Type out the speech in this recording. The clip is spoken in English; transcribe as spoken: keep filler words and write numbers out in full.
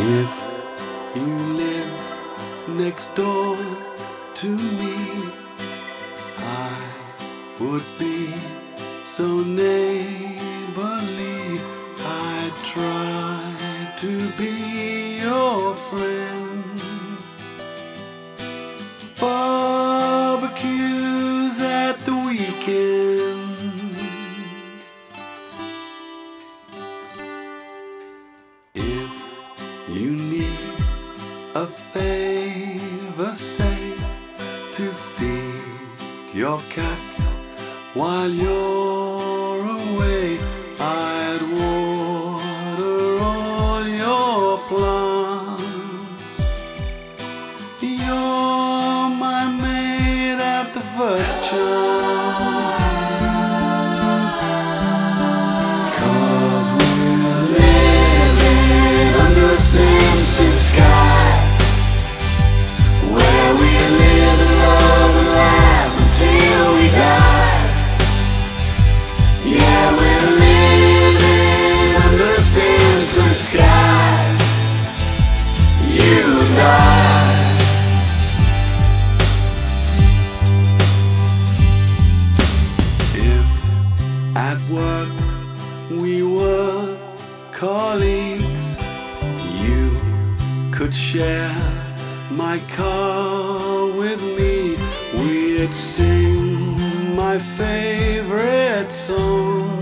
If you live next door to me, I would be so neighborly. I'd try to be your friend. Barbecues at the weekend. If you need a favor, say, to feed your cats while you're away, I'd water all your plants. You're my maid at the first chance. 'Cause we're living under a Simpson sky, where we live and love and laugh until we die. Yeah, we're living under a Simpson sky, you and I. If at work we were colleagues, you could share my car with me. We'd sing my favorite song.